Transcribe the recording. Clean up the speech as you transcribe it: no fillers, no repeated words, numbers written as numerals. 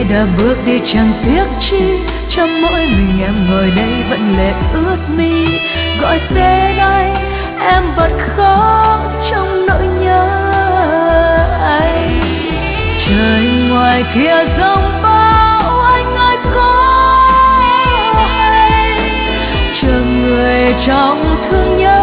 đã bước đi chẳng tiếc chi, trong mỗi mình em ngồi đây vẫn lệ ướt mi. Gọi tên anh em bật khóc trong nỗi nhớ anh. Trời ngoài kia giông bão anh ơi có hay, chờ người trong thương nhớ